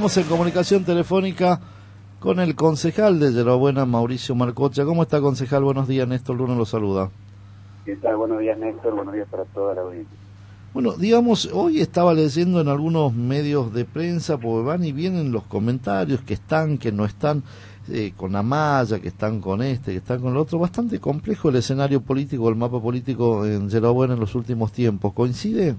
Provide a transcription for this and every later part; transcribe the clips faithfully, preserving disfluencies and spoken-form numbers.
Estamos en comunicación telefónica con el concejal de Yerabuena, Mauricio Marcocha. ¿Cómo está, concejal? Buenos días, Néstor Luna lo saluda. ¿Qué tal? Buenos días, Néstor. Buenos días para toda la audiencia. Bueno, digamos, hoy estaba leyendo en algunos medios de prensa, porque van y vienen los comentarios, que están, que no están, eh, con Amaya, que están con este, que están con el otro. Bastante complejo el escenario político, el mapa político en Yerabuena en los últimos tiempos. ¿Coincide?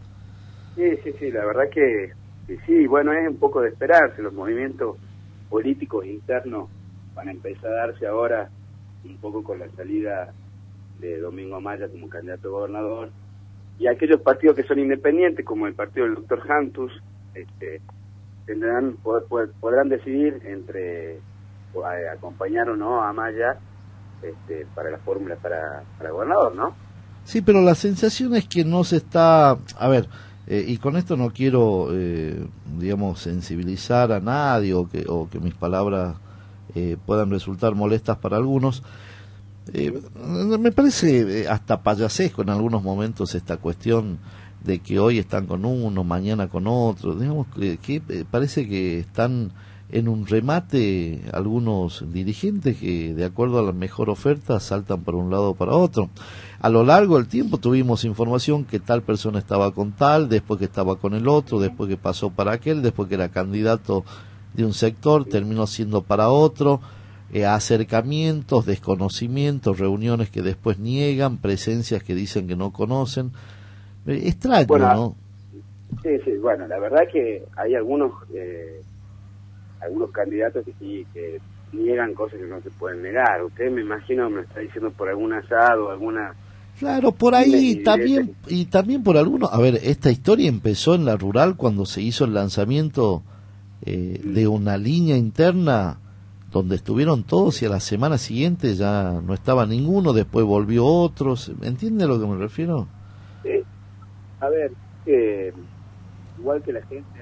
Sí, sí, sí, la verdad que, que sí. Bueno, es un poco de esperarse. Los movimientos políticos internos van a empezar a darse ahora, un poco con la salida de Domingo Amaya como candidato a gobernador. Y aquellos partidos que son independientes, como el partido del doctor Jantus, este, tendrán pod, pod, podrán decidir entre a, acompañar o no a Amaya este, para la fórmula para, para gobernador, ¿no? Sí, pero la sensación es que no se está... A ver, eh, y con esto no quiero, eh, digamos, sensibilizar a nadie o que, o que mis palabras eh, puedan resultar molestas para algunos. Eh, me parece hasta payasesco en algunos momentos esta cuestión de que hoy están con uno, mañana con otro. Digamos que, que parece que están en un remate algunos dirigentes que, de acuerdo a la mejor oferta, saltan para un lado o para otro. A lo largo del tiempo tuvimos información que tal persona estaba con tal, después que estaba con el otro, después que pasó para aquel, después que era candidato de un sector, terminó siendo para otro. Eh, acercamientos, desconocimientos, reuniones que después niegan, presencias que dicen que no conocen. Eh, extraño, bueno, ¿no? Sí, sí, bueno, la verdad que hay algunos eh, algunos candidatos que sí, que niegan cosas que no se pueden negar. Usted, me imagino, me lo está diciendo por algún asado, alguna... Claro, por ahí también, y también por algunos. A ver, esta historia empezó en la rural cuando se hizo el lanzamiento eh, de una línea interna donde estuvieron todos y a la semana siguiente ya no estaba ninguno, después volvió otros. ¿Entiende a lo que me refiero? Sí. A ver, eh, igual que la gente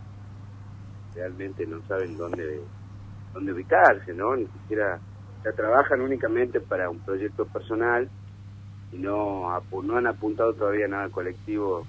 realmente no saben dónde dónde ubicarse, ¿no? Ni siquiera, ya trabajan únicamente para un proyecto personal y no, no han apuntado todavía nada colectivo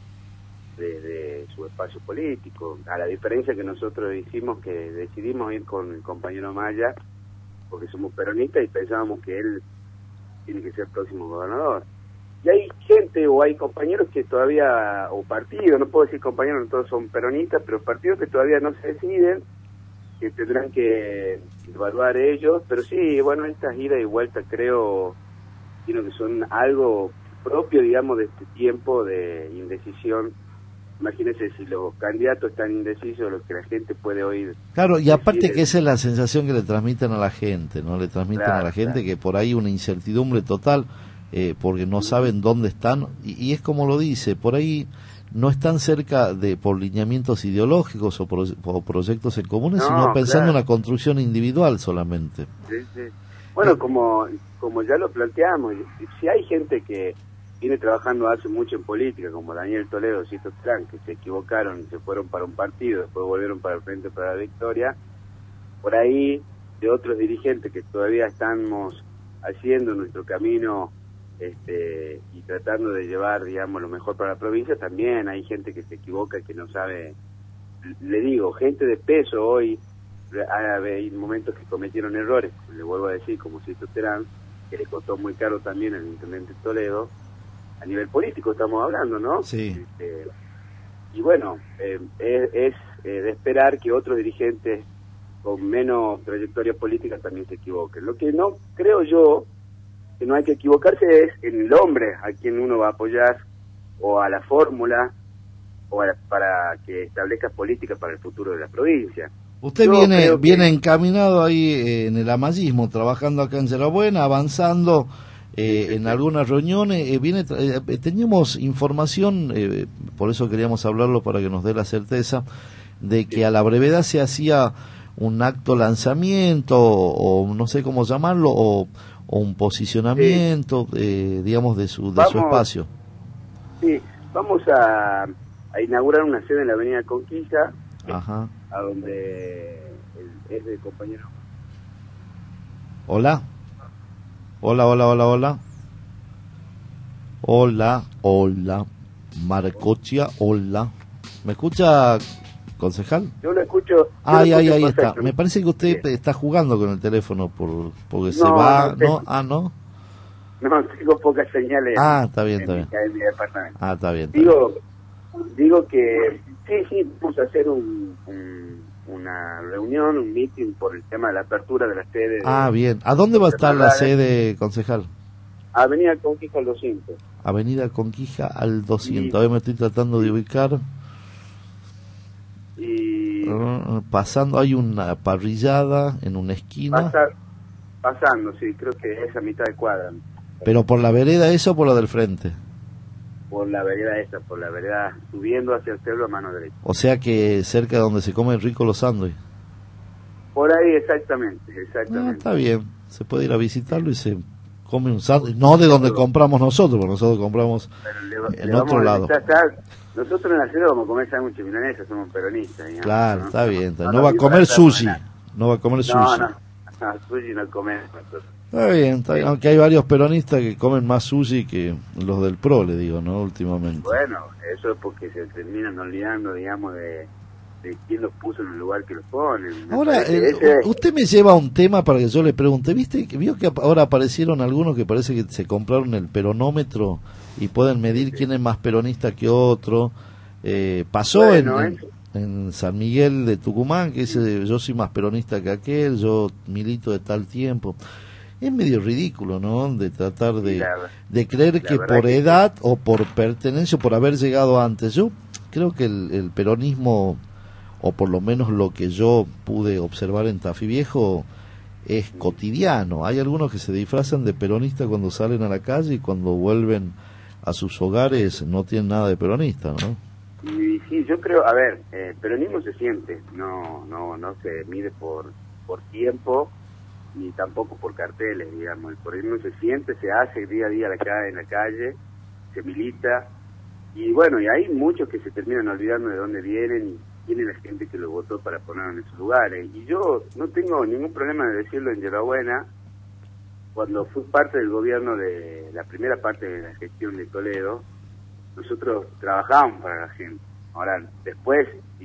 desde su espacio político, a la diferencia que nosotros hicimos, que decidimos ir con el compañero Maya porque somos peronistas y pensábamos que él tiene que ser el próximo gobernador. Y hay gente o hay compañeros que todavía, o partidos, no puedo decir compañeros, no todos son peronistas, pero partidos que todavía no se deciden, que tendrán que evaluar ellos, pero sí, bueno, estas idas y vueltas creo, sino que son algo propio, digamos, de este tiempo de indecisión. Imagínense si los candidatos están indecisos, lo que la gente puede oír. Claro, y aparte decir, que esa es la sensación que le transmiten a la gente, ¿no? Le transmiten claro, a la gente claro. Que por ahí una incertidumbre total, eh, porque no saben dónde están, y, y es como lo dice, por ahí no están cerca de por lineamientos ideológicos o, pro, o proyectos en comunes, no, sino pensando claro. En la construcción individual solamente. Sí, sí. Bueno, eh, como, como ya lo planteamos, si hay gente que viene trabajando hace mucho en política, como Daniel Toledo, Cito Trán, que se equivocaron, se fueron para un partido, después volvieron para el Frente para la Victoria, por ahí de otros dirigentes que todavía estamos haciendo nuestro camino este, y tratando de llevar, digamos, lo mejor para la provincia, también hay gente que se equivoca, que no sabe, le digo, gente de peso hoy, hay momentos que cometieron errores, le vuelvo a decir, como Cito Trán, que le costó muy caro también al intendente Toledo, a nivel político estamos hablando, ¿no? Sí. Este, y bueno, eh, es, es eh, de esperar que otros dirigentes con menos trayectoria política también se equivoquen. Lo que no creo yo que no hay que equivocarse es en el hombre a quien uno va a apoyar o a la fórmula o a la, para que establezca política para el futuro de la provincia. Usted yo viene viene que... encaminado ahí eh, en el amayismo, trabajando acá en Yerabuena, avanzando eh, sí, en sí. algunas reuniones. Eh, viene eh, teníamos información, eh, por eso queríamos hablarlo para que nos dé la certeza de que sí. a la brevedad se hacía un acto lanzamiento o, o no sé cómo llamarlo o, o un posicionamiento, sí. eh, digamos, de su de vamos, su espacio. Sí, vamos a, a inaugurar una sede en la Avenida Conquista. Ajá. A donde el, es del compañero. Hola. Hola, hola, hola, hola. Hola, hola. Marcocha, hola. ¿Me escucha, concejal? Yo lo escucho. Yo Ay, lo ay, escucho ahí está. perfecto. Me parece que usted Bien. está jugando con el teléfono por porque No, se va, no, tengo, ¿no? Ah, ¿no? no, tengo pocas señales Ah, está bien, en, está mi, bien. en mi departamento. Ah, está bien, está bien. Digo, digo que sí, sí, vamos a hacer un, un- una reunión, un meeting por el tema de la apertura de la sede Ah, de bien. ¿A dónde va a estar la Bernardales, sede, concejal? Avenida Conquista al doscientos. Avenida Conquija al Y, doscientos. A ver, me estoy tratando de y, ubicar. y Uh, pasando, hay una parrillada en una esquina. pasar, pasando, sí, creo que es a mitad de cuadra. ¿Pero por la vereda eso o por la del frente? Por la vereda esa, por la vereda subiendo hacia el cerro a mano derecha. O sea que cerca de donde se comen rico los sándwiches. Por ahí exactamente, Ah, exactamente. está bien. Se puede ir a Bien. visitarlo y se come un sándwich. No de donde Pero compramos nosotros, porque nosotros compramos le, en le otro vamos a lado. invitar, ¿sabes? Nosotros en la ciudad vamos a comer sándwiches milanesas, somos peronistas, digamos. Claro, ¿No? está No, bien. Está bien. no No nos va a comer disfrazamos de sushi. nada. No va a comer No, sushi. no, no, sushi no comemos nosotros. Está bien, está bien. Eh, Aunque hay varios peronistas que comen más sushi que los del PRO, le digo, ¿no? Últimamente. bueno, eso es porque se terminan olvidando, digamos, de, de quién los puso en el lugar que los ponen. Me Ahora, parece el- ese, usted me lleva a un tema para que yo le pregunte. ¿Viste? que Vio que ap- ahora aparecieron algunos que parece que se compraron el peronómetro y pueden medir ese. quién es más peronista que otro. Eh, pasó en, Bueno, en, eso. en San Miguel de Tucumán, que dice yo soy más peronista que aquel, yo milito de tal tiempo. Es medio ridículo, ¿no? De tratar Y de, la, de creer la que verdad por que sí. edad o por pertenencia o por haber llegado antes. Yo creo que el, el peronismo, o por lo menos lo que yo pude observar en Tafí Viejo, es cotidiano. Hay algunos que se disfrazan de peronista cuando salen a la calle y cuando vuelven a sus hogares no tienen nada de peronista, ¿no? Y sí, yo creo, a ver, eh, peronismo se siente, no, no, no se mide por, por tiempo ni tampoco por carteles, digamos. El peronismo se siente, se hace día a día acá en la calle, se milita y bueno, y hay muchos que se terminan olvidando de dónde vienen y quién es la gente que lo votó para ponerlo en esos lugares. Y yo no tengo ningún problema de decirlo en Yerabuena. Cuando fui parte del gobierno de la primera parte de la gestión de Toledo, nosotros trabajábamos para la gente. Ahora, después,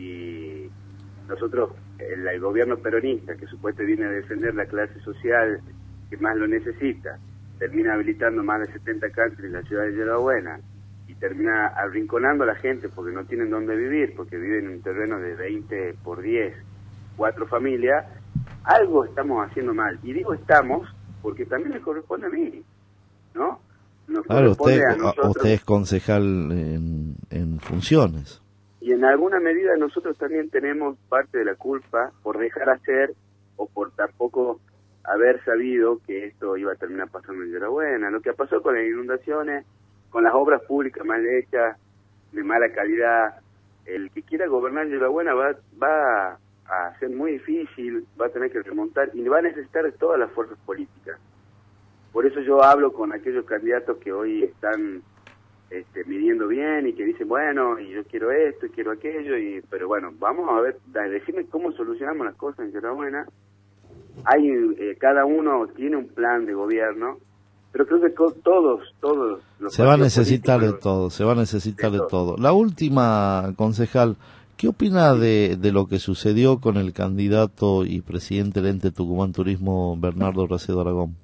si nosotros, el, el gobierno peronista, que supuestamente viene a defender la clase social que más lo necesita, termina habilitando más de setenta cárceles en la ciudad de Yerabuena y termina arrinconando a la gente porque no tienen dónde vivir, porque viven en un terreno de veinte por diez, cuatro familias, algo estamos haciendo mal. Y digo estamos porque también me corresponde a mí, ¿no? Nos Claro, corresponde usted, a nosotros. usted es concejal en, en funciones. Y en alguna medida nosotros también tenemos parte de la culpa por dejar hacer o por tampoco haber sabido que esto iba a terminar pasando en Yerabuena. Lo que pasó con las inundaciones, con las obras públicas mal hechas, de mala calidad, el que quiera gobernar Yerabuena va, va a ser muy difícil, va a tener que remontar y va a necesitar de todas las fuerzas políticas. Por eso yo hablo con aquellos candidatos que hoy están este, midiendo bien y que dicen, bueno, y yo quiero esto y quiero aquello, y pero bueno, vamos a ver, da, decime cómo solucionamos las cosas en Yerabuena. Hay, eh, cada uno tiene un plan de gobierno, pero creo que co- todos, todos los Se va a partidos necesitar de políticos, todo, se va a necesitar de de todo. todo. La última, concejal, ¿qué opina de, de lo que sucedió con el candidato y presidente del ente Tucumán Turismo, Bernardo Racedo Aragón?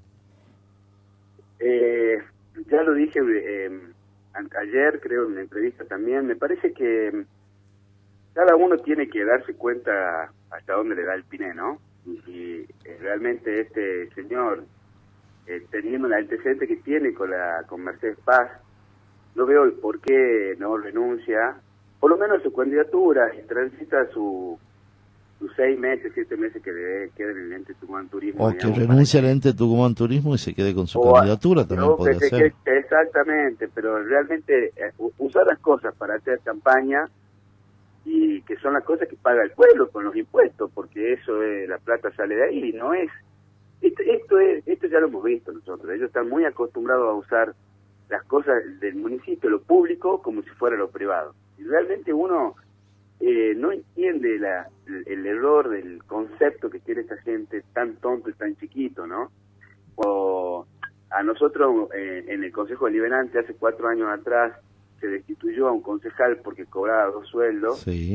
Eh, ya lo dije eh, a- ayer, creo, en la entrevista también, me parece que cada uno tiene que darse cuenta hasta dónde le da el piné, ¿no? Y si eh, realmente este señor, eh, teniendo el antecedente que tiene con la con Mercedes Paz, no veo el por qué no renuncia, por lo menos su candidatura, y transita su, sus seis meses, siete meses que le queden en el ente Tucumán Turismo. O que digamos, renuncie al para que, ente Tucumán Turismo y se quede con su o, candidatura, también o que podría se ser. quede- exactamente, pero realmente eh, u- usar las cosas para hacer campaña y que son las cosas que paga el pueblo con los impuestos, porque eso es, la plata sale de ahí, no es esto, esto es esto ya lo hemos visto nosotros. Ellos están muy acostumbrados a usar las cosas del municipio, lo público, como si fuera lo privado. Y realmente uno eh, no entiende la, el, el error del concepto que tiene esta gente tan tonto y tan chiquito, ¿no? O a nosotros eh, en el Consejo Deliberante hace cuatro años atrás se destituyó a un concejal porque cobraba dos sueldos. Sí.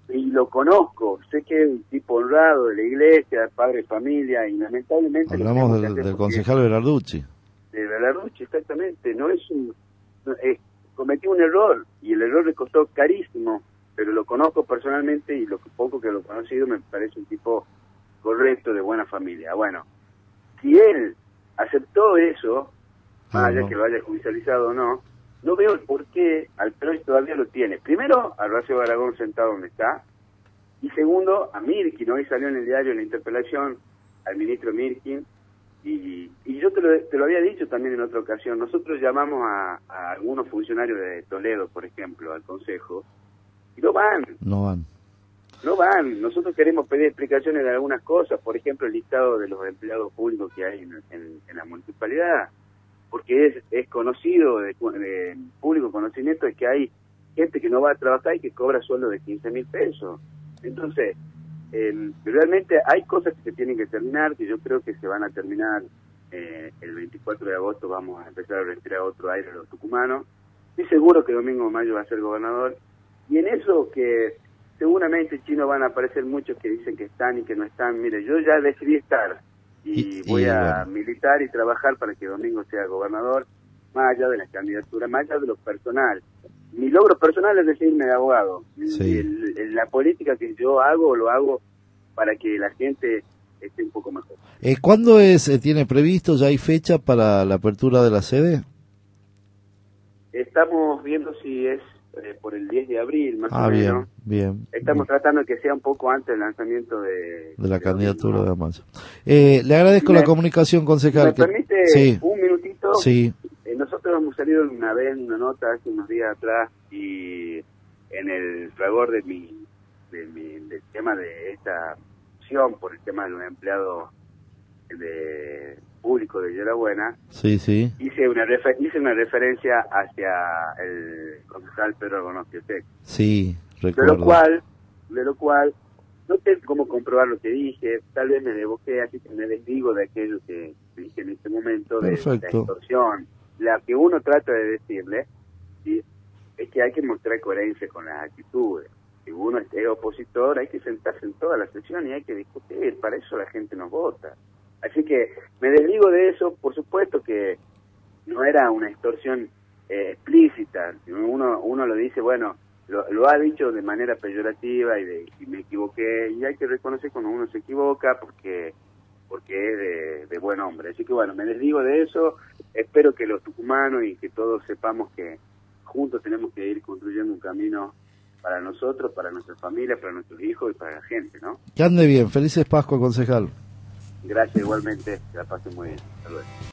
y lo conozco, sé que es un tipo honrado de la iglesia, padre de familia, y lamentablemente... Hablamos del, del concejal Berarducci. De Berarducci, exactamente, no es un... No, es, cometí un error, y el error le costó carísimo, pero lo conozco personalmente, y lo poco que lo he conocido me parece un tipo correcto, de buena familia. Bueno, si él aceptó eso, más allá que lo haya judicializado o no, no veo el por qué Alperoy todavía lo tiene. Primero, a Horacio Baragón sentado donde está, y segundo, a Mirkin. Hoy salió en el diario la interpelación al ministro Mirkin, y, y yo te lo, te lo había dicho también en otra ocasión. Nosotros llamamos a, a algunos funcionarios de Toledo, por ejemplo, al Consejo, y no van. No van. No van. Nosotros queremos pedir explicaciones de algunas cosas, por ejemplo, el listado de los empleados públicos que hay en, en, en la municipalidad, porque es, es conocido, de, de público conocimiento, es que hay gente que no va a trabajar y que cobra sueldo de quince mil pesos. Entonces, eh, realmente hay cosas que se tienen que terminar, que yo creo que se van a terminar eh, el veinticuatro de agosto. Vamos a empezar a respirar otro aire a los tucumanos. Estoy seguro que Domingo Mayo va a ser gobernador, y en eso que seguramente, Chino, van a aparecer muchos que dicen que están y que no están. Mire, yo ya decidí estar, y, y voy y, a bueno. militar y trabajar para que Domingo sea gobernador, más allá de la candidatura, más allá de lo personal. Mi logro personal es decirme de abogado. Sí. El, el, la política que yo hago, lo hago para que la gente esté un poco mejor. Eh, ¿Cuándo es, eh, tiene previsto, ya hay fecha para la apertura de la sede? Estamos viendo si es eh, por el diez de abril, más ah, o bien, menos. bien. Estamos bien. tratando de que sea un poco antes del lanzamiento de... De la de candidatura Domingo. de Amaya. Eh, le agradezco me, la comunicación, concejal. ¿Me que... permite sí. un minutito? Sí. Eh, nosotros hemos salido una vez en una nota hace unos días atrás, y en el fragor de mi, de mi del tema de esta opción por el tema de los empleados de público de Yerabuena, sí, sí. hice una refer hice una referencia hacia el concejal Pedro Argonostiotec. Sí, recuerdo. De lo cual, de lo cual, no tengo cómo comprobar lo que dije, tal vez me equivoqué, así que me desdigo de aquello que dije en este momento, de, de la extorsión. La que uno trata de decirle, ¿sí?, es que hay que mostrar coherencia con las actitudes. Si uno es opositor, hay que sentarse en toda la sesión y hay que discutir, para eso la gente nos vota. Así que me desdigo de eso. Por supuesto que no era una extorsión eh, explícita. Uno uno lo dice, bueno, lo, lo ha dicho de manera peyorativa, y, de, y me equivoqué, y hay que reconocer cuando uno se equivoca, porque porque es de, de buen hombre. Así que bueno, me desdigo de eso. Espero que los tucumanos y que todos sepamos que juntos tenemos que ir construyendo un camino para nosotros, para nuestra familia, para nuestros hijos y para la gente, ¿no? Que ande bien. Felices Pascua, concejal. Gracias, igualmente. Que la pasen muy bien. Hasta luego.